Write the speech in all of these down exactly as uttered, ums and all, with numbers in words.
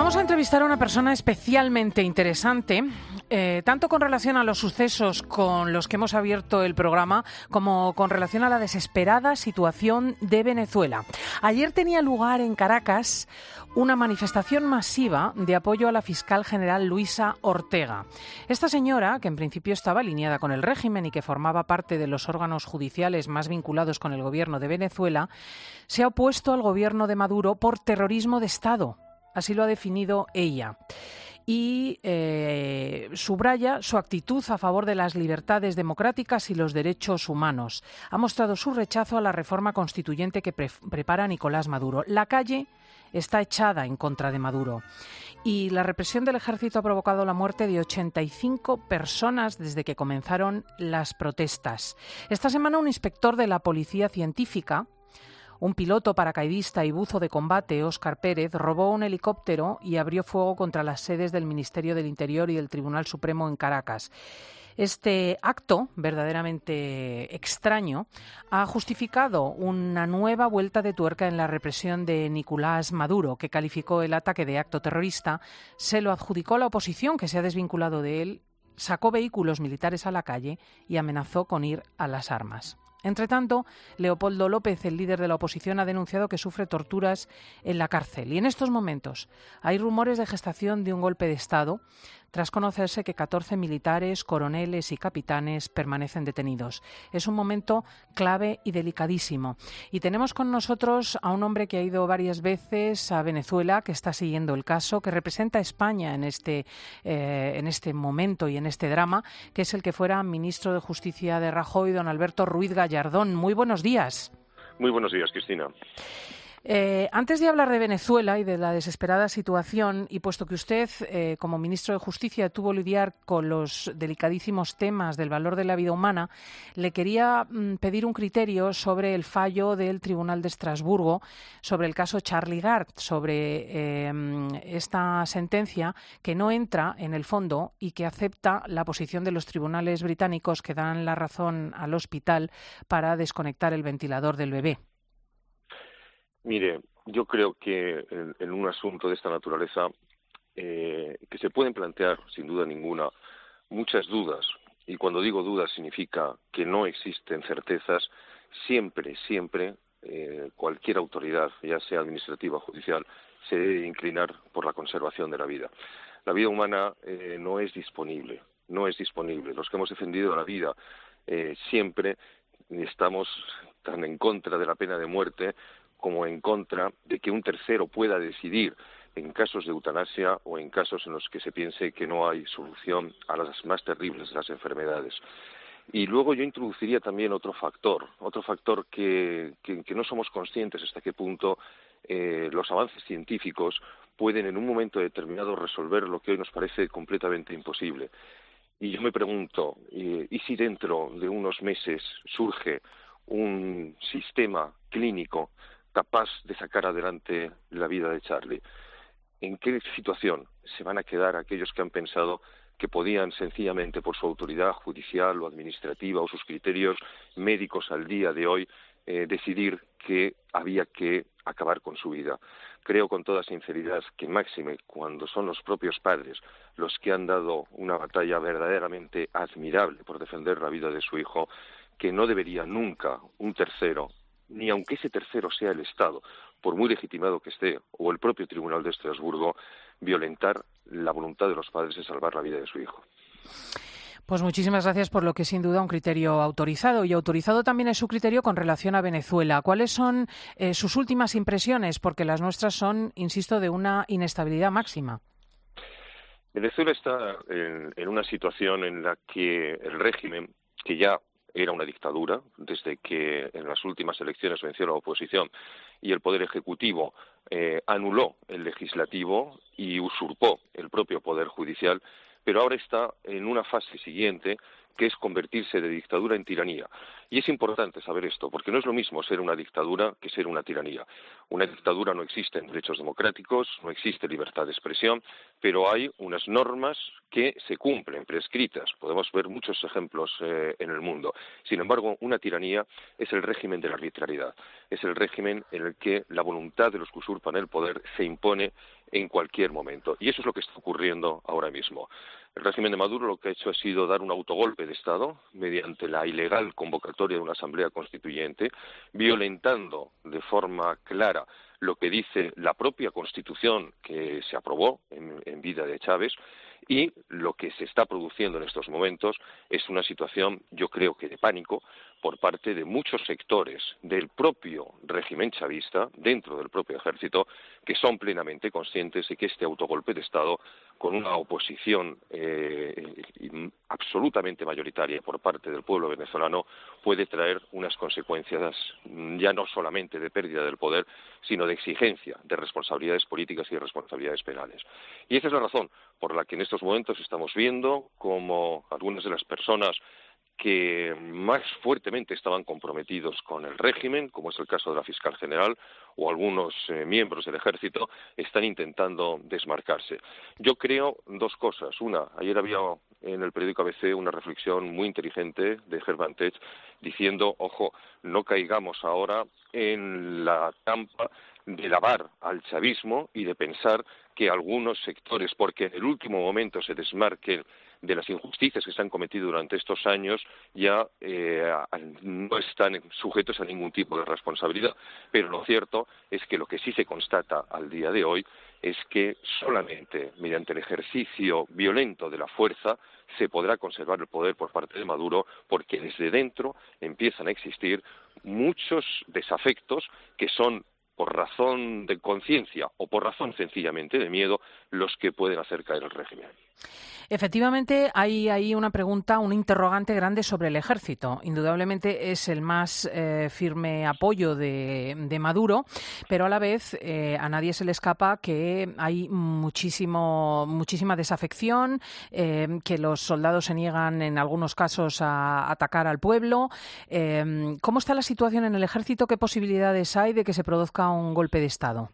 Vamos a entrevistar a una persona especialmente interesante, eh, tanto con relación a los sucesos con los que hemos abierto el programa, como con relación a la desesperada situación de Venezuela. Ayer tenía lugar en Caracas una manifestación masiva de apoyo a la fiscal general Luisa Ortega. Esta señora, que en principio estaba alineada con el régimen y que formaba parte de los órganos judiciales más vinculados con el gobierno de Venezuela, se ha opuesto al gobierno de Maduro por terrorismo de Estado. Así lo ha definido ella. Y eh, subraya su actitud a favor de las libertades democráticas y los derechos humanos. Ha mostrado su rechazo a la reforma constituyente que pre- prepara Nicolás Maduro. La calle está echada en contra de Maduro. Y la represión del ejército ha provocado la muerte de ochenta y cinco personas desde que comenzaron las protestas. Esta semana un inspector de la Policía Científica, un piloto paracaidista y buzo de combate, Óscar Pérez, robó un helicóptero y abrió fuego contra las sedes del Ministerio del Interior y del Tribunal Supremo en Caracas. Este acto, verdaderamente extraño, ha justificado una nueva vuelta de tuerca en la represión de Nicolás Maduro, que calificó el ataque de acto terrorista, se lo adjudicó la oposición, que se ha desvinculado de él, sacó vehículos militares a la calle y amenazó con ir a las armas. Entre tanto, Leopoldo López, el líder de la oposición, ha denunciado que sufre torturas en la cárcel. Y en estos momentos hay rumores de gestación de un golpe de Estado, tras conocerse que catorce militares, coroneles y capitanes permanecen detenidos. Es un momento clave y delicadísimo. Y tenemos con nosotros a un hombre que ha ido varias veces a Venezuela, que está siguiendo el caso, que representa a España en este, eh, en este momento y en este drama, que es el que fuera ministro de Justicia de Rajoy, don Alberto Ruiz Gallardón. Muy buenos días. Muy buenos días, Cristina. Eh, antes de hablar de Venezuela y de la desesperada situación, y puesto que usted, eh, como ministro de Justicia, tuvo que lidiar con los delicadísimos temas del valor de la vida humana, le quería mm, pedir un criterio sobre el fallo del Tribunal de Estrasburgo, sobre el caso Charlie Gard, sobre eh, esta sentencia que no entra en el fondo y que acepta la posición de los tribunales británicos que dan la razón al hospital para desconectar el ventilador del bebé. Mire, yo creo que en, en un asunto de esta naturaleza, eh, que se pueden plantear, sin duda ninguna, muchas dudas, y cuando digo dudas significa que no existen certezas, siempre, siempre, eh, cualquier autoridad, ya sea administrativa o judicial, se debe inclinar por la conservación de la vida. La vida humana eh, no es disponible, no es disponible. Los que hemos defendido la vida eh, siempre estamos tan en contra de la pena de muerte como en contra de que un tercero pueda decidir en casos de eutanasia o en casos en los que se piense que no hay solución a las más terribles de las enfermedades. Y luego yo introduciría también otro factor, otro factor que, que, que no somos conscientes hasta qué punto eh, los avances científicos pueden en un momento determinado resolver lo que hoy nos parece completamente imposible. Y yo me pregunto, eh, ¿y si dentro de unos meses surge un sistema clínico capaz de sacar adelante la vida de Charlie? ¿En qué situación se van a quedar aquellos que han pensado que podían sencillamente por su autoridad judicial o administrativa o sus criterios médicos al día de hoy eh, decidir que había que acabar con su vida? Creo con toda sinceridad que máxime cuando son los propios padres los que han dado una batalla verdaderamente admirable por defender la vida de su hijo, que no debería nunca un tercero, ni aunque ese tercero sea el Estado, por muy legitimado que esté, o el propio Tribunal de Estrasburgo, violentar la voluntad de los padres de salvar la vida de su hijo. Pues muchísimas gracias por lo que es sin duda un criterio autorizado. Y autorizado también es su criterio con relación a Venezuela. ¿Cuáles son eh, sus últimas impresiones? Porque las nuestras son, insisto, de una inestabilidad máxima. Venezuela está en, en una situación en la que el régimen, que ya era una dictadura, desde que en las últimas elecciones venció la oposición y el Poder Ejecutivo eh, anuló el Legislativo y usurpó el propio Poder Judicial, pero ahora está en una fase siguiente, que es convertirse de dictadura en tiranía. Y es importante saber esto, porque no es lo mismo ser una dictadura que ser una tiranía. Una dictadura no existen derechos democráticos, no existe libertad de expresión, pero hay unas normas que se cumplen, prescritas. Podemos ver muchos ejemplos eh, en el mundo. Sin embargo, una tiranía es el régimen de la arbitrariedad. Es el régimen en el que la voluntad de los que usurpan el poder se impone en cualquier momento. Y eso es lo que está ocurriendo ahora mismo. El régimen de Maduro lo que ha hecho ha sido dar un autogolpe de Estado mediante la ilegal convocatoria de una asamblea constituyente, violentando de forma clara lo que dice la propia Constitución que se aprobó en, en vida de Chávez, y lo que se está produciendo en estos momentos es una situación, yo creo que de pánico, por parte de muchos sectores del propio régimen chavista, dentro del propio ejército, que son plenamente conscientes de que este autogolpe de Estado, con una oposición eh, absolutamente mayoritaria por parte del pueblo venezolano, puede traer unas consecuencias ya no solamente de pérdida del poder, sino de exigencia de responsabilidades políticas y de responsabilidades penales. Y esa es la razón por la que en estos momentos estamos viendo como algunas de las personas que más fuertemente estaban comprometidos con el régimen, como es el caso de la fiscal general o algunos eh, miembros del ejército, están intentando desmarcarse. Yo creo dos cosas. Una, ayer había en el periódico A B C una reflexión muy inteligente de Herman Tech diciendo, ojo, no caigamos ahora en la trampa de lavar al chavismo y de pensar que algunos sectores, porque en el último momento se desmarquen de las injusticias que se han cometido durante estos años, ya eh, no están sujetos a ningún tipo de responsabilidad. Pero lo cierto es que lo que sí se constata al día de hoy es que solamente mediante el ejercicio violento de la fuerza se podrá conservar el poder por parte de Maduro, porque desde dentro empiezan a existir muchos desafectos que son por razón de conciencia o por razón sencillamente de miedo los que pueden hacer caer el régimen. Efectivamente, hay ahí una pregunta, un interrogante grande sobre el ejército. Indudablemente es el más eh, firme apoyo de, de Maduro, pero a la vez eh, a nadie se le escapa que hay muchísimo, muchísima desafección, eh, que los soldados se niegan en algunos casos a atacar al pueblo. Eh, ¿Cómo está la situación en el ejército? ¿Qué posibilidades hay de que se produzca un golpe de Estado?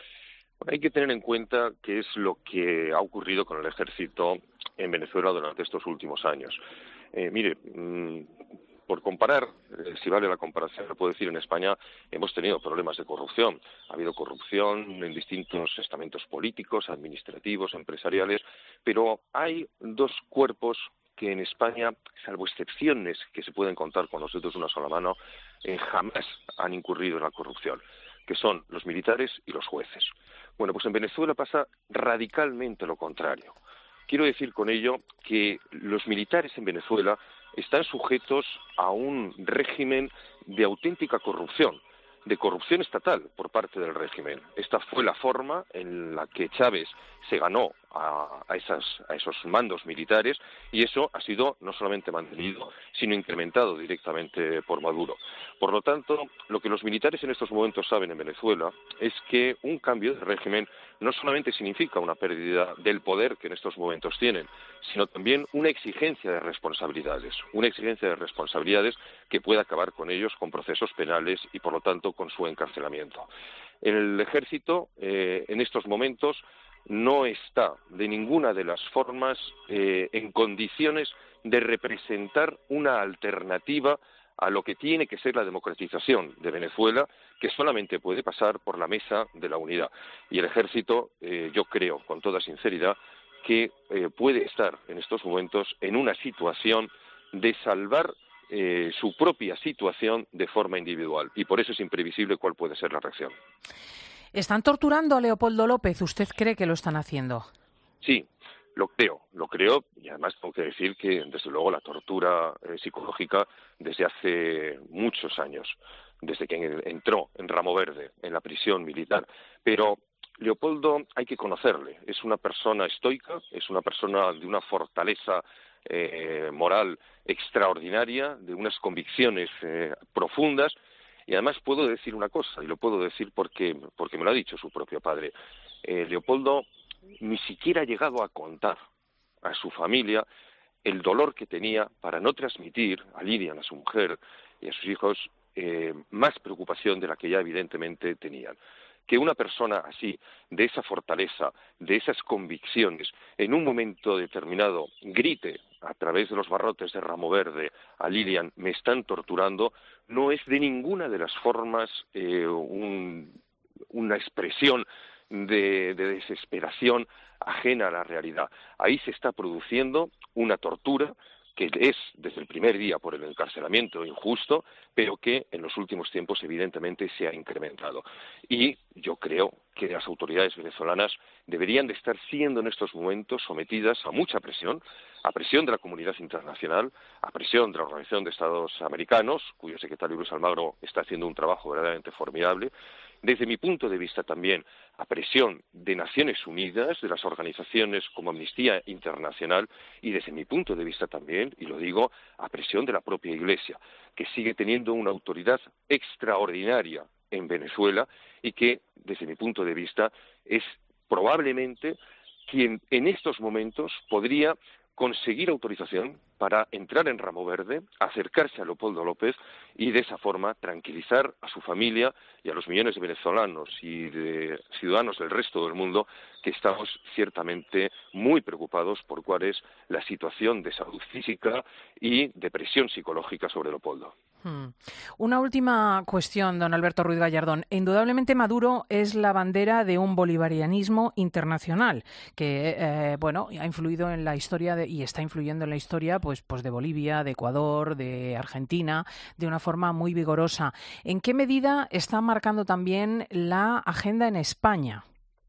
Hay que tener en cuenta qué es lo que ha ocurrido con el ejército en Venezuela durante estos últimos años. Eh, mire, mmm, por comparar, eh, si vale la comparación, lo puedo decir, en España hemos tenido problemas de corrupción. Ha habido corrupción en distintos estamentos políticos, administrativos, empresariales, pero hay dos cuerpos que en España, salvo excepciones que se pueden contar con los dedos de una sola mano, eh, jamás han incurrido en la corrupción, que son los militares y los jueces. Bueno, pues en Venezuela pasa radicalmente lo contrario. Quiero decir con ello que los militares en Venezuela están sujetos a un régimen de auténtica corrupción, de corrupción estatal por parte del régimen. Esta fue la forma en la que Chávez se ganó a, a, esas, a esos mandos militares, y eso ha sido no solamente mantenido, sino incrementado directamente por Maduro. Por lo tanto, lo que los militares en estos momentos saben en Venezuela es que un cambio de régimen no solamente significa una pérdida del poder que en estos momentos tienen, sino también una exigencia de responsabilidades, una exigencia de responsabilidades que puede acabar con ellos con procesos penales y, por lo tanto, con su encarcelamiento. El ejército, eh, en estos momentos, no está de ninguna de las formas eh, en condiciones de representar una alternativa a lo que tiene que ser la democratización de Venezuela, que solamente puede pasar por la mesa de la unidad. Y el ejército, eh, yo creo, con toda sinceridad, que eh, puede estar en estos momentos en una situación de salvar eh, su propia situación de forma individual. Y por eso es imprevisible cuál puede ser la reacción. ¿Están torturando a Leopoldo López? ¿Usted cree que lo están haciendo? Sí, lo creo, lo creo, y además tengo que decir que, desde luego, la tortura eh, psicológica desde hace muchos años, desde que entró en Ramo Verde, en la prisión militar, pero Leopoldo hay que conocerle, es una persona estoica, es una persona de una fortaleza eh, moral extraordinaria, de unas convicciones eh, profundas. Y además puedo decir una cosa, y lo puedo decir porque, porque me lo ha dicho su propio padre. Eh, Leopoldo ni siquiera ha llegado a contar a su familia el dolor que tenía para no transmitir a Lilian, a su mujer y a sus hijos, eh, más preocupación de la que ya evidentemente tenían. Que una persona así, de esa fortaleza, de esas convicciones, en un momento determinado grite a través de los barrotes de Ramo Verde a Lilian, me están torturando, no es de ninguna de las formas eh, un, una expresión de, de desesperación ajena a la realidad. Ahí se está produciendo una tortura que es desde el primer día por el encarcelamiento injusto, pero que en los últimos tiempos evidentemente se ha incrementado. Y yo creo que las autoridades venezolanas deberían de estar siendo en estos momentos sometidas a mucha presión, a presión de la comunidad internacional, a presión de la Organización de Estados Americanos, cuyo secretario Luis Almagro está haciendo un trabajo verdaderamente formidable, desde mi punto de vista también a presión de Naciones Unidas, de las organizaciones como Amnistía Internacional y desde mi punto de vista también, y lo digo, a presión de la propia Iglesia, que sigue teniendo una autoridad extraordinaria en Venezuela y que, desde mi punto de vista, es probablemente quien en estos momentos podría conseguir autorización para entrar en Ramo Verde, acercarse a Leopoldo López y de esa forma tranquilizar a su familia y a los millones de venezolanos y de ciudadanos del resto del mundo que estamos ciertamente muy preocupados por cuál es la situación de salud física y de presión psicológica sobre Leopoldo. Hmm. Una última cuestión, don Alberto Ruiz Gallardón. Indudablemente Maduro es la bandera de un bolivarianismo internacional que eh, bueno, ha influido en la historia de, y está influyendo en la historia pues, pues de Bolivia, de Ecuador, de Argentina, de una forma muy vigorosa. ¿En qué medida está marcando también la agenda en España?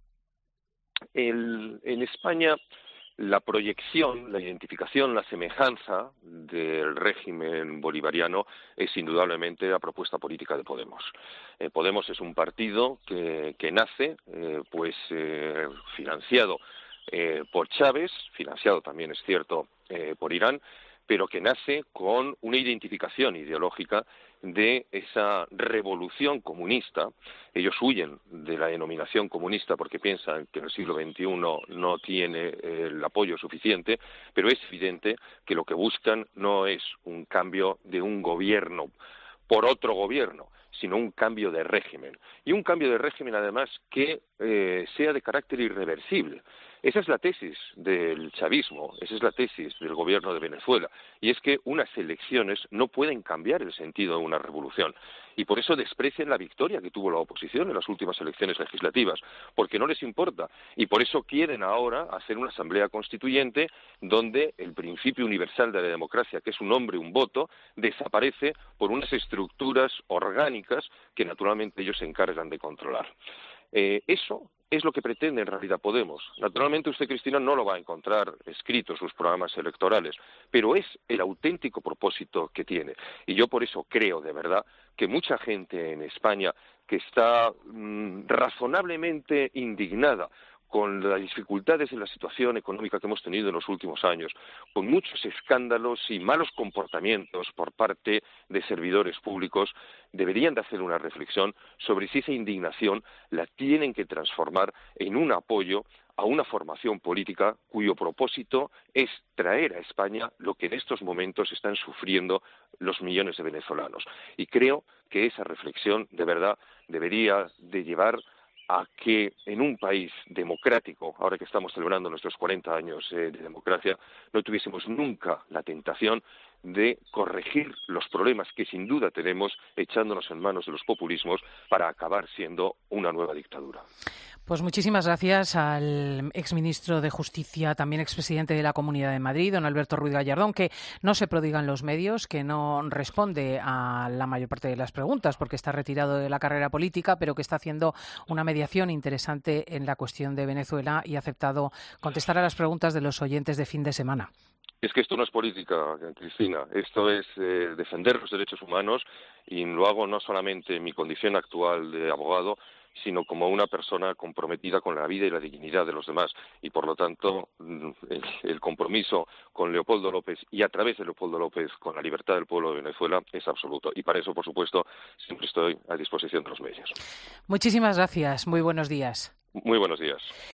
El, en España la proyección, la identificación, la semejanza del régimen bolivariano es indudablemente la propuesta política de Podemos. Eh, Podemos es un partido que, que nace eh, pues eh, financiado eh, por Chávez, financiado también es cierto eh, por Irán, pero que nace con una identificación ideológica de esa revolución comunista. Ellos huyen de la denominación comunista porque piensan que en el siglo veintiuno no tiene el apoyo suficiente, pero es evidente que lo que buscan no es un cambio de un gobierno por otro gobierno, sino un cambio de régimen. Y un cambio de régimen, además, que eh, sea de carácter irreversible. Esa es la tesis del chavismo, esa es la tesis del gobierno de Venezuela, y es que unas elecciones no pueden cambiar el sentido de una revolución, y por eso desprecian la victoria que tuvo la oposición en las últimas elecciones legislativas, porque no les importa, y por eso quieren ahora hacer una asamblea constituyente donde el principio universal de la democracia, que es un hombre, un voto, desaparece por unas estructuras orgánicas que naturalmente ellos se encargan de controlar. Eh, eso es lo que pretende en realidad Podemos. Naturalmente usted, Cristina, no lo va a encontrar escrito en sus programas electorales, pero es el auténtico propósito que tiene. Y yo por eso creo, de verdad, que mucha gente en España que está mmm, razonablemente indignada con las dificultades de la situación económica que hemos tenido en los últimos años, con muchos escándalos y malos comportamientos por parte de servidores públicos, deberían de hacer una reflexión sobre si esa indignación la tienen que transformar en un apoyo a una formación política cuyo propósito es traer a España lo que en estos momentos están sufriendo los millones de venezolanos. Y creo que esa reflexión, de verdad, debería de llevar a que en un país democrático, ahora que estamos celebrando nuestros cuarenta años eh, de democracia, no tuviésemos nunca la tentación de corregir los problemas que sin duda tenemos echándonos en manos de los populismos para acabar siendo una nueva dictadura. Pues muchísimas gracias al exministro de Justicia, también expresidente de la Comunidad de Madrid, don Alberto Ruiz Gallardón, que no se prodiga en los medios, que no responde a la mayor parte de las preguntas porque está retirado de la carrera política, pero que está haciendo una mediación interesante en la cuestión de Venezuela y ha aceptado contestar a las preguntas de los oyentes de fin de semana. Es que esto no es política, Cristina, esto es eh, defender los derechos humanos y lo hago no solamente en mi condición actual de abogado, sino como una persona comprometida con la vida y la dignidad de los demás. Y, por lo tanto, el, el compromiso con Leopoldo López y, a través de Leopoldo López, con la libertad del pueblo de Venezuela es absoluto. Y para eso, por supuesto, siempre estoy a disposición de los medios. Muchísimas gracias. Muy buenos días. Muy buenos días.